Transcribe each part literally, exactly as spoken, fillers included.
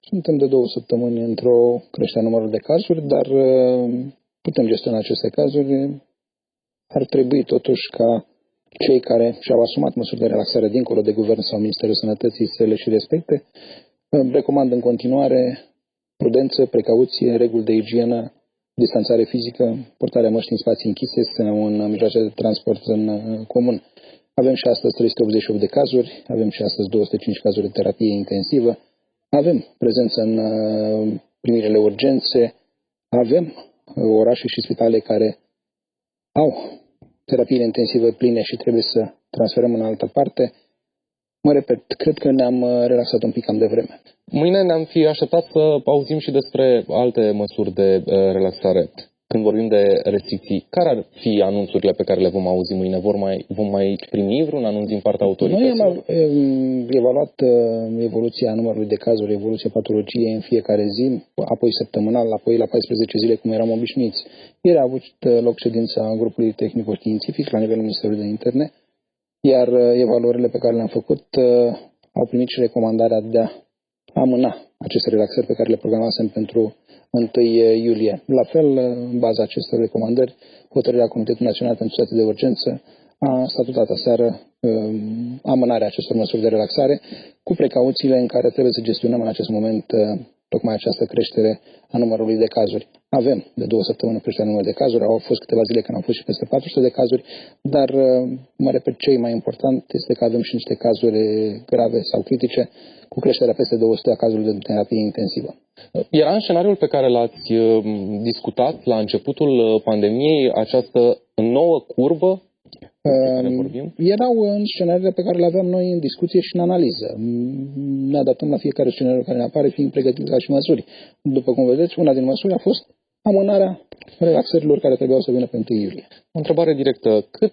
Suntem de două săptămâni într-o creștere a numărului de cazuri, dar putem gestiona aceste cazuri. Ar trebui totuși ca cei care și-au asumat măsuri de relaxare dincolo de Guvern sau Ministerul Sănătății să le și respecte. Recomand în continuare prudență, precauție, reguli de igienă, distanțare fizică, portarea măștii în spații închise sau în mijloace de transport în comun. Avem și astăzi trei sute optzeci și opt de cazuri, avem și astăzi două sute cinci cazuri de terapie intensivă, avem prezență în primirile urgențe, avem orașe și spitale care au terapiile intensive pline și trebuie să transferăm în altă parte. Mă repet, cred că ne-am relaxat un pic cam devreme. Mâine ne-am fi așteptat să auzim și despre alte măsuri de relaxare. Când vorbim de restricții, care ar fi anunțurile pe care le vom auzi mâine? Vor mai, vom mai primi vreun anunț din partea autorităților? Noi am evaluat evoluția numărului de cazuri, evoluția patologiei în fiecare zi, apoi săptămânal, apoi la paisprezece zile, cum eram obișnuiți. Ieri a avut loc ședința grupului tehnico-științific la nivelul Ministerului de Interne, iar evaluările pe care le-am făcut au primit și recomandarea de a amâna aceste relaxări pe care le programasem pentru întâi iulie. La fel, în baza acestor recomandări, hotărârea Comitetului Național pentru Situații de Urgență a statutat aseară um, amânarea acestor măsuri de relaxare cu precauțiile în care trebuie să gestionăm în acest moment uh, tocmai această creștere a numărului de cazuri. Avem de două săptămâni creșterea numărului de cazuri, au fost câteva zile când au fost și peste patru sute de cazuri, dar, uh, mă repet, cel mai important este că avem și niște cazuri grave sau critice cu creșterea peste două sute a cazurilor de terapie intensivă. Era în scenariul pe care l-ați discutat la începutul pandemiei această nouă curbă? Uh, erau în scenariile pe care le aveam noi în discuție și în analiză. Ne adaptăm la fiecare scenariu care ne apare, fiind pregătiți la și măsuri. După cum vedeți, una din măsuri a fost amânarea relaxărilor care trebuiau să vină pe întâi iulie. O întrebare directă. Cât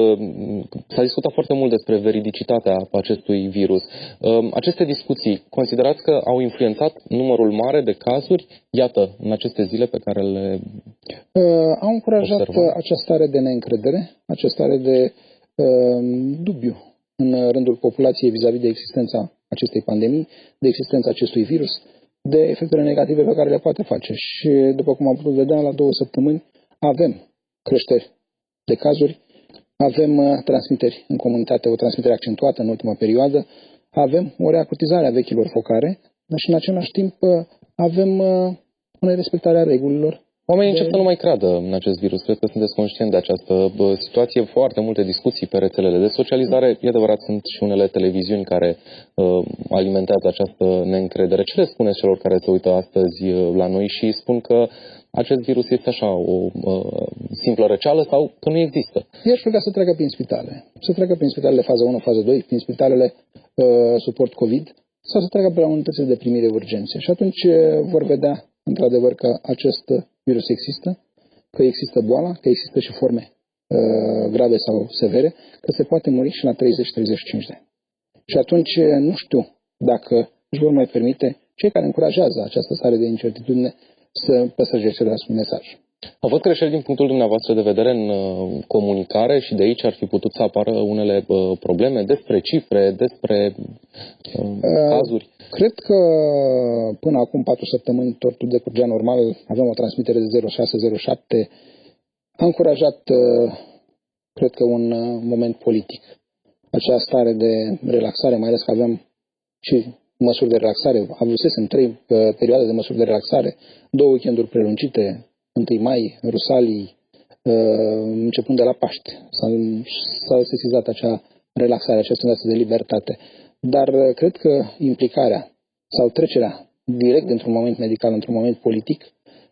s-a discutat foarte mult despre veridicitatea acestui virus. Aceste discuții, considerați că au influențat numărul mare de cazuri, iată, în aceste zile pe care le uh, Au încurajat observăm? Această stare de neîncredere, această stare de uh, dubiu în rândul populației vis-a-vis de existența acestei pandemii, de existența acestui virus, de efectele negative pe care le poate face. Și, după cum am putut vedea, la două săptămâni avem creșteri de cazuri, avem uh, transmiteri în comunitate, o transmitere accentuată în ultima perioadă, avem o reacutizare a vechilor focare, dar și în același timp uh, avem uh, o nerespectare a regulilor. Oamenii încep să nu mai creadă în acest virus. Cred că sunteți conștient de această bă, situație. Foarte multe discuții pe rețelele de socializare. E adevărat, sunt și unele televiziuni care uh, alimentează această neîncredere. Ce le spuneți celor care se uită astăzi uh, la noi și spun că acest virus este așa o uh, simplă răceală sau că nu există? I-aș ruga să treacă prin spitale. Să treacă prin spitalele fază unu, fază doi, prin spitalele uh, suport COVID sau să treacă pe la unitățile de primire urgențe. Și atunci uh, vor vedea într-adevăr că acest virus există, că există boala, că există și forme uh, grave sau severe, că se poate muri și la treizeci treizeci și cinci de ani. Și atunci nu știu dacă își vor mai permite cei care încurajează această stare de incertitudine să păstrăge același mesaj. Au fost greșeli din punctul dumneavoastră de vedere în uh, comunicare și de aici ar fi putut să apară unele uh, probleme despre cifre, despre uh, cazuri? Uh, cred că până acum patru săptămâni totul decurgea normal, aveam o transmitere de zero șase zero șapte, a încurajat, uh, cred că, un uh, moment politic. Acea stare de relaxare, mai ales că aveam și măsuri de relaxare, avusesem trei uh, perioade de măsuri de relaxare, două weekenduri prelungite, întâi mai, Rusalii, începând de la Paște. S-a, s-a sesizat acea relaxare, acea senzație de libertate. Dar cred că implicarea sau trecerea direct dintr-un moment medical într-un moment politic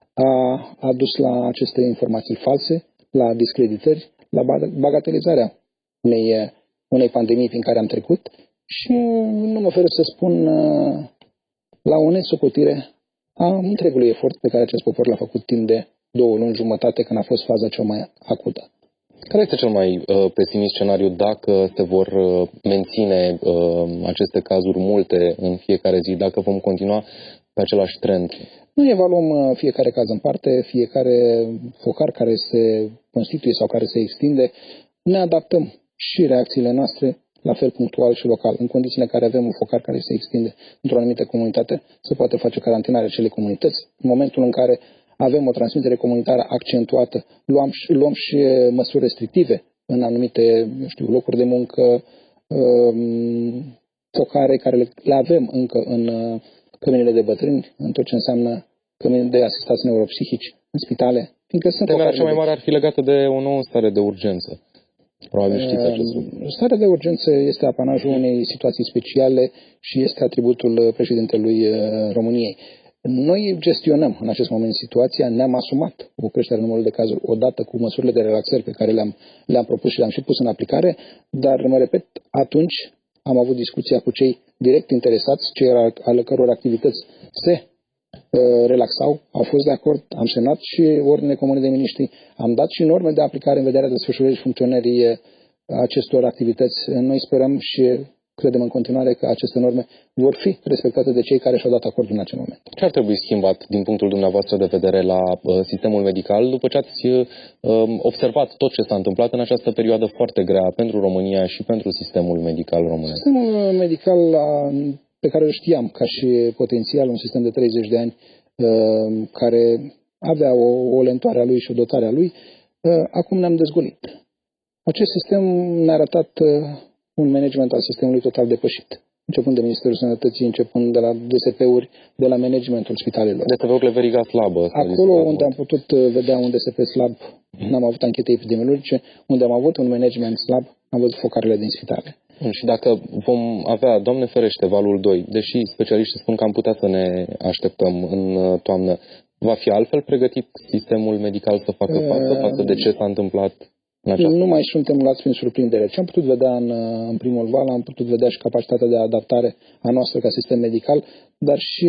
a, a dus la aceste informații false, la discreditări, la bagatelizarea unei, unei pandemii prin care am trecut și nu mă oferă să spun la o nesocotire a întregului efort pe care acest popor l-a făcut timp de două luni jumătate când a fost faza cea mai acută. Care este cel mai uh, pesimist scenariu dacă se vor uh, menține uh, aceste cazuri multe în fiecare zi, dacă vom continua pe același trend? Noi evaluăm uh, fiecare caz în parte, fiecare focar care se constituie sau care se extinde, ne adaptăm și reacțiile noastre la fel punctual și local, în condițiile în care avem un focar care se extinde într-o anumită comunitate, se poate face carantinarea acelei comunități. În momentul în care avem o transmitere comunitară accentuată, luăm și, luăm și măsuri restrictive în anumite, eu știu, locuri de muncă, focare care le, le avem încă în căminile de bătrâni, în tot ce înseamnă cămini de asistați neuropsihici, în spitale, fiindcă sunt Temerea cea mai mare ar fi legată de o nouă stare de urgență. Probabil știți acest lucru. Starea de urgență este apanajul unei situații speciale și este atributul președintelui României. Noi gestionăm în acest moment situația, ne-am asumat o creștere în numărul de cazuri odată cu măsurile de relaxări pe care le-am, le-am propus și le-am și pus în aplicare, dar, mă repet, atunci am avut discuția cu cei direct interesați, cei ale căror activități se uh, relaxau, au fost de acord, am semnat și ordine comune de miniștri, am dat și norme de aplicare în vederea desfășurării și funcționării acestor activități. Noi sperăm și credem în continuare că aceste norme vor fi respectate de cei care și-au dat acordul în acel moment. Ce ar trebui schimbat din punctul dumneavoastră de vedere la uh, sistemul medical după ce ați uh, observat tot ce s-a întâmplat în această perioadă foarte grea pentru România și pentru sistemul medical românesc? Sistemul medical pe care îl știam ca și potențial, un sistem de treizeci de ani uh, care avea o, o lentoare a lui și o dotare a lui, uh, acum ne-am dezgolit. Acest sistem ne-a arătat uh, un management al sistemului total depășit, începând de Ministerul Sănătății, începând de la D S P-uri, de la managementul spitalelor. D S P-urile veriga slabă. Acolo unde am putut vedea un D S P slab, n-am avut anchete epidemiologice, unde am avut un management slab, am văzut focarele din spitale. Și dacă vom avea, Doamne ferește, valul doi, deși specialiștii spun că am putea să ne așteptăm în toamnă, va fi altfel pregătit sistemul medical să facă față, față de ce s-a întâmplat? Nu mai suntem luați prin surprindere. Ce am putut vedea în, în primul val, am putut vedea și capacitatea de adaptare a noastră ca sistem medical, dar și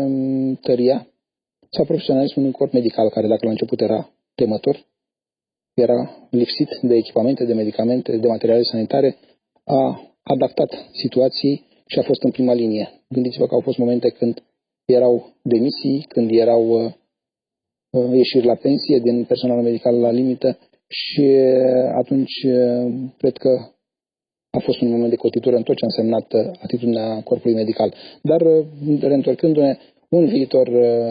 tăria sau profesionalismul unui corp medical, care dacă la început era temător, era lipsit de echipamente, de medicamente, de materiale sanitare, a adaptat situației și a fost în prima linie. Gândiți-vă că au fost momente când erau demisii, când erau uh, ieșiri la pensie din personalul medical la limită, și atunci cred că a fost un moment de cotitură în tot ce a însemnat atitudinea corpului medical. Dar reîntorcându-ne, un viitor,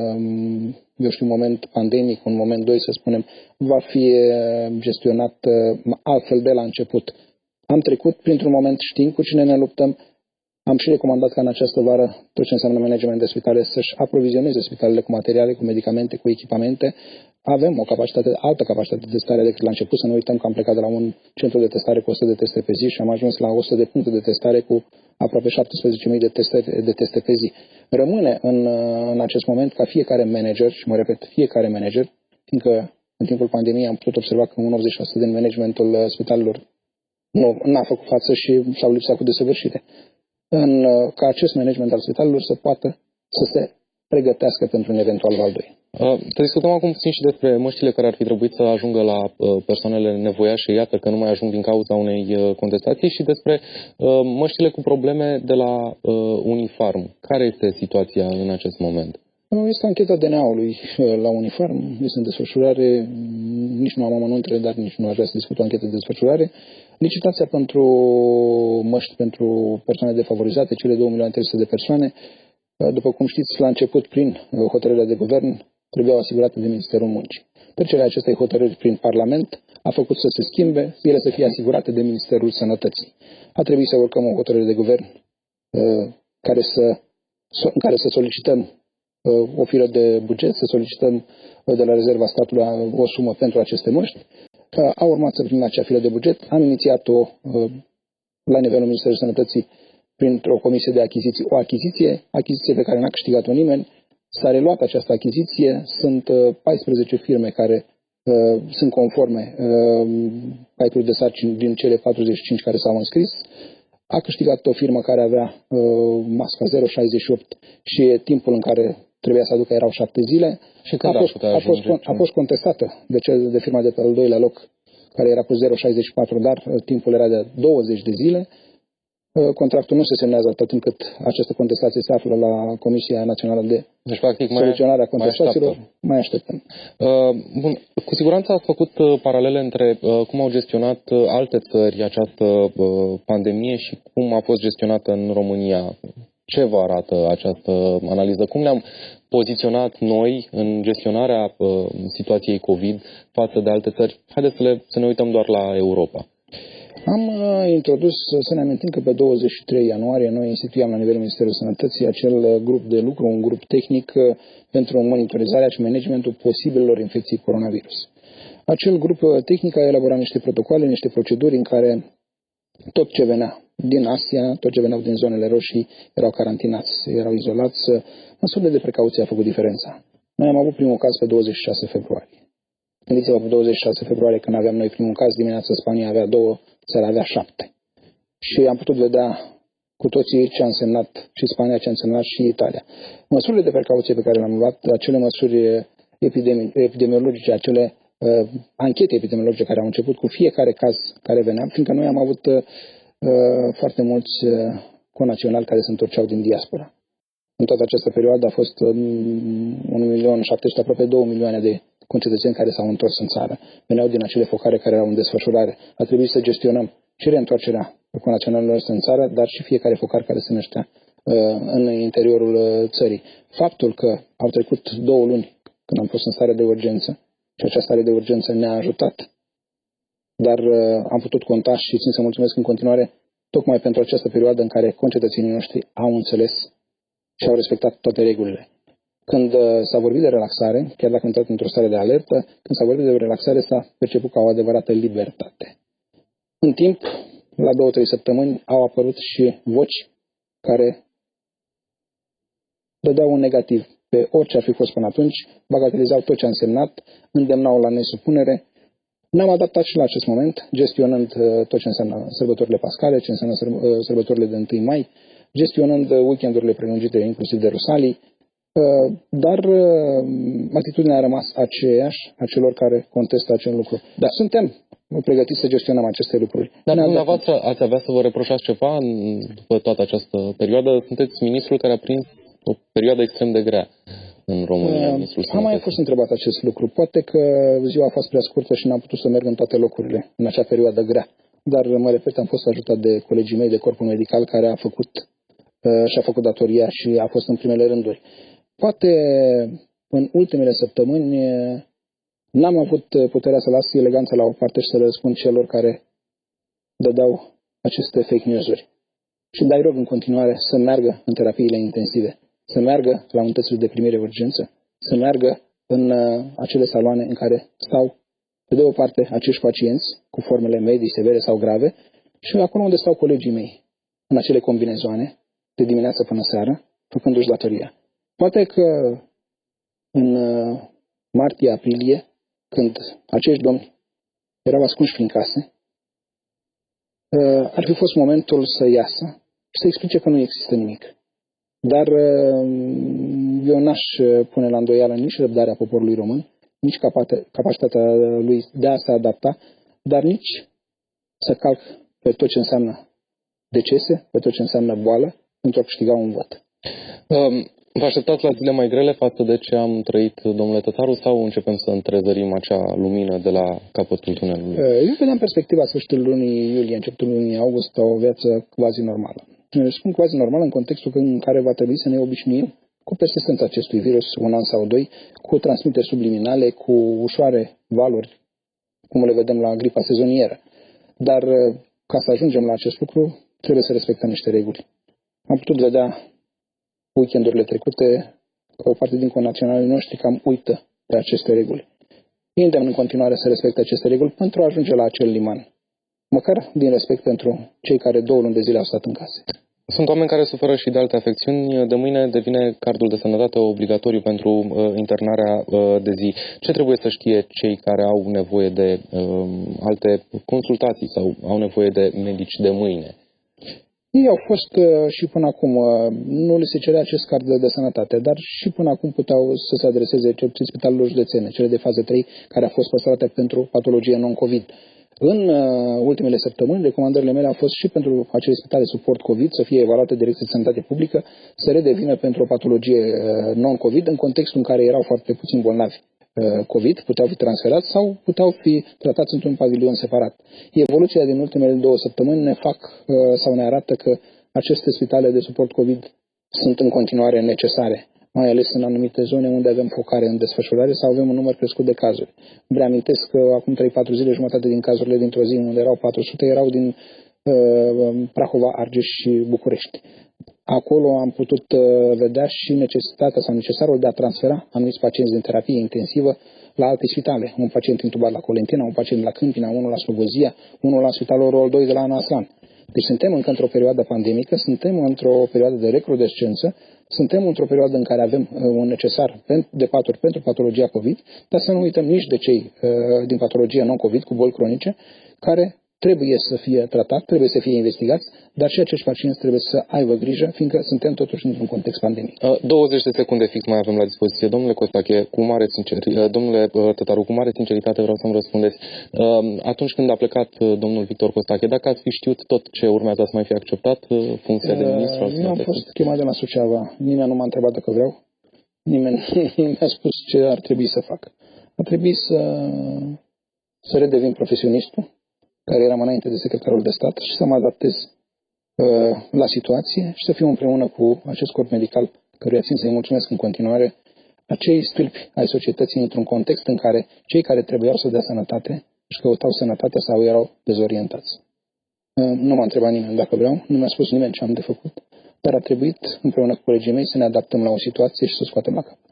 eu știu, moment pandemic, un moment doi, să spunem, va fi gestionat altfel de la început. Am trecut printr-un moment, știm cu cine ne luptăm, am și recomandat ca în această vară tot ce înseamnă management de spitale să-și aprovizioneze spitalele cu materiale, cu medicamente, cu echipamente. Avem o capacitate, altă capacitate de testare decât la început. Să nu uităm că am plecat de la un centru de testare cu o sută de teste pe zi și am ajuns la o sută de puncte de testare cu aproape șaptesprezece mii de teste, de teste pe zi. Rămâne în, în acest moment ca fiecare manager, și mă repet, fiecare manager, fiindcă în timpul pandemiei am putut observa că un optzeci la sută din managementul spitalelor nu n-a făcut față și s-au lipsat cu desăvârșire. În, ca acest management al spitalelor să poată să se pregătească pentru un eventual val doi. Uh, să discutăm acum puțin și despre măștile care ar fi trebuit să ajungă la uh, persoanele nevoiașe, iată că nu mai ajung din cauza unei uh, contestații, și despre uh, măștile cu probleme de la uh, Unifarm. Care este situația în acest moment? Este ancheta D N A-ului la Unifarm, este în desfășurare, nici nu am amănuntele, dar nici nu aș vrea să discut o anchetă de desfășurare. Licitația pentru măști pentru persoane defavorizate, cele două milioane trei sute de persoane, după cum știți, la început, prin hotărârea de guvern, trebuiau asigurate de Ministerul Muncii. Trecerea acestei hotărâri prin Parlament a făcut să se schimbe, ele să fie asigurate de Ministerul Sănătății. A trebuit să urcăm o hotărâre de guvern care să, în care să solicităm o firă de buget, să solicităm de la rezerva statului o sumă pentru aceste măști. A urmat să primim acea firă de buget, am inițiat-o la nivelul Ministerului Sănătății printr-o comisie de achiziții, o achiziție, achiziție pe care n-a câștigat-o nimeni. S-a reluat această achiziție, sunt paisprezece firme care uh, sunt conforme uh, paipului de sarcini din cele patruzeci și cinci care s-au înscris. A câștigat o firmă care avea uh, masca zero virgulă șaizeci și opt și timpul în care trebuia să aducă erau șapte zile. Și a, fost, a, fost, a fost contestată de, cel, de firma de pe al doilea loc, care era cu zero virgulă șaizeci și patru, dar timpul era de douăzeci de zile. Contractul nu se semnează atât timp cât această contestație se află la Comisia Națională de Deci, practic, mai, soluționarea contestațiilor, mai, mai așteptăm. Uh, bun. Cu siguranță ați făcut uh, paralele între uh, cum au gestionat uh, alte țări această uh, pandemie și cum a fost gestionată în România. Ce vă arată această analiză? Cum ne-am poziționat noi în gestionarea uh, situației COVID față de alte țări? Haideți să, le, să ne uităm doar la Europa. Am uh, introdus, să ne amintim că pe douăzeci și trei ianuarie noi instituiam la nivelul Ministerului Sănătății acel uh, grup de lucru, un grup tehnic uh, pentru monitorizarea și managementul posibilelor infecții coronavirus. Acel grup uh, tehnic a elaborat niște protocoale, niște proceduri în care tot ce venea din Asia, tot ce veneau din zonele roșii erau carantinați, erau izolați. Măsurile de precauție au făcut diferența. Noi am avut primul caz pe douăzeci și șase februarie. Gândiți-vă, pe douăzeci și șase februarie, când aveam noi primul caz, dimineața Spania avea două, țara avea șapte. Și am putut vedea cu toții ce a însemnat și Spania, ce a însemnat și Italia. Măsurile de precauție pe care le-am luat, acele măsuri epidemi- epidemiologice, acele uh, anchete epidemiologice care au început cu fiecare caz care venea, fiindcă noi am avut uh, foarte mulți uh, conaționali care se întorceau din diaspora. În toată această perioadă a fost um, un milion șapte sute, aproape două milioane de concetățeni care s-au întors în țară. Veneau din acele focare care erau în desfășurare. A trebuit să gestionăm și reîntoarcerea conaționalilor noștri în țară, dar și fiecare focar care se năștea uh, în interiorul uh, țării. Faptul că au trecut două luni când am fost în stare de urgență și această stare de urgență ne-a ajutat, dar uh, am putut conta și țin să mulțumesc în continuare tocmai pentru această perioadă în care concetățenii noștri au înțeles și au respectat toate regulile. Când uh, s-a vorbit de relaxare, chiar dacă am intrat într-o stare de alertă, când s-a vorbit de relaxare s-a perceput ca o adevărată libertate. În timp, la două, trei săptămâni, au apărut și voci care dădeau un negativ pe orice ar fi fost până atunci, bagatelizau tot ce a însemnat, îndemnau la nesupunere. Ne-am adaptat și la acest moment, gestionând uh, tot ce înseamnă sărbătorile pascale, ce înseamnă săr- uh, sărbătorile de întâi mai, gestionând uh, weekendurile prelungite, inclusiv de Rusalii, uh, dar uh, atitudinea a rămas aceeași a celor care contestă acel lucru. Dar suntem pregătiți să gestionăm aceste lucruri. Dar dumneavoastră ați avea să vă reproșați ceva în, după toată această perioadă? Sunteți ministrul care a prins o perioadă extrem de grea în România. Uh, am mai fost întrebat acest lucru. Poate că ziua a fost prea scurtă și n-am putut să merg în toate locurile în acea perioadă grea. Dar, mă repet, am fost ajutat de colegii mei de corpul medical care a făcut uh, și-a făcut datoria și a fost în primele rânduri. Poate în ultimele săptămâni n-am avut puterea să las eleganța la o parte și să răspund celor care dădeau aceste fake news-uri. Și dai rog în continuare să meargă în terapiile intensive, să meargă la unitățile de primire urgență, să meargă în uh, acele saloane în care stau, pe de o parte, acești pacienți cu formele medii, severe sau grave, și acolo unde stau colegii mei, în acele combinezoane, de dimineață până seară, făcându-și datoria. Poate că în uh, martie-aprilie, când acești domni erau ascunși prin case, uh, ar fi fost momentul să iasă și să explice că nu există nimic. Dar eu n-aș pune la îndoială nici răbdarea poporului român, nici capacitatea lui de a se adapta, dar nici să calc pe tot ce înseamnă decese, pe tot ce înseamnă boală, pentru a câștiga un vot. Um, vă așteptați la zile mai grele față de ce am trăit, domnule Tătaru, sau începem să întrezărim acea lumină de la capătul tunelului? Eu vedeam perspectiva sfârșitul lunii iulie, începutul lunii august, o viață quasi normală. Spun quasi normal în contextul în care va trebui să ne obișnuim cu persistența acestui virus un an sau doi, cu transmiteri subliminale, cu ușoare valuri, cum le vedem la gripa sezonieră. Dar ca să ajungem la acest lucru, trebuie să respectăm niște reguli. Am putut vedea weekendurile trecute că o parte din connaționalii noștri cam uită de aceste reguli. Îi îndemn în continuare să respecte aceste reguli pentru a ajunge la acel liman. Măcar din respect pentru cei care două luni de zile au stat în case. Sunt oameni care suferă și de alte afecțiuni. De mâine devine cardul de sănătate obligatoriu pentru uh, internarea uh, de zi. Ce trebuie să știe cei care au nevoie de uh, alte consultații sau au nevoie de medici de mâine? Ei au fost uh, și până acum, uh, nu le se cerea acest card de, de sănătate, dar și până acum puteau să se adreseze cel puțin spitalelor județene, cele de fază trei, care a fost păstrate pentru patologie non-COVID. În uh, ultimele săptămâni, recomandările mele au fost și pentru acele spitale suport COVID să fie evaluate de Direcția de Sănătate Publică, să redevină pentru o patologie uh, non-COVID, în contextul în care erau foarte puțini bolnavi uh, COVID, puteau fi transferați sau puteau fi tratați într-un pavilion separat. Evoluția din ultimele două săptămâni ne fac uh, sau ne arată că aceste spitale de suport COVID sunt în continuare necesare, mai ales în anumite zone unde avem focare în desfășurare sau avem un număr crescut de cazuri. Vă reamintesc că acum trei patru zile, jumătate din cazurile dintr-o zi unde erau patru sute erau din uh, Prahova, Argeș și București. Acolo am putut uh, vedea și necesitatea sau necesarul de a transfera anumiți pacienți din terapie intensivă la alte spitale. Un pacient intubat la Colentina, un pacient la Câmpina, unul la Slobozia, unul la Spitalul Rol doi de la Ana Aslan. Deci suntem încă într-o perioadă pandemică, suntem într-o perioadă de recrudescență, suntem într-o perioadă în care avem uh, un necesar de paturi pentru patologia COVID, dar să nu uităm nici de cei uh, din patologia non-COVID cu boli cronice, care trebuie să fie tratat, trebuie să fie investigați, dar și acești pacienți trebuie să aibă grijă, fiindcă suntem totuși într-un context pandemic. douăzeci de secunde fix mai avem la dispoziție. Domnule Costache, cu mare sinceritate, domnule Tătaru, cu mare sinceritate vreau să-mi răspundeți. Atunci când a plecat domnul Victor Costache, dacă ați fi știut tot ce urmează, ați mai fi acceptat funcția de ministru al Eu am fost chemat de la Suceava. Nimeni nu m-a întrebat dacă vreau. Nimeni nu mi-a spus ce ar trebui să fac. A trebuit să, să redevin profesionistul care eram înainte de secretarul de stat și să mă adaptez uh, la situație și să fiu împreună cu acest corp medical, căruia țin să-i mulțumesc în continuare, acei stâlpi ai societății într-un context în care cei care trebuiau să dea sănătate își căutau sănătate sau erau dezorientați. Uh, nu m-a întrebat nimeni dacă vreau, nu mi-a spus nimeni ce am de făcut, dar a trebuit împreună cu colegii mei să ne adaptăm la o situație și să o scoatem la cap.